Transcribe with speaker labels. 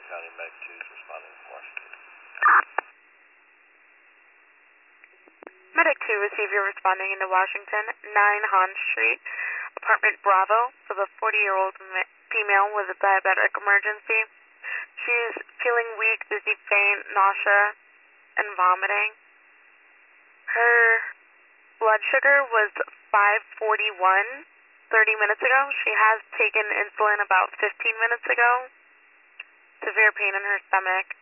Speaker 1: County Med 2 is responding to Washington.
Speaker 2: Medic 2, receive your responding into Washington, 9 Hahn Street, apartment Bravo, for the 40-year-old female with a diabetic emergency. She's feeling weak, dizzy, faint, nausea, and vomiting. Her blood sugar was 541 30 minutes ago. She has taken insulin about 15 minutes ago. Severe pain in her stomach.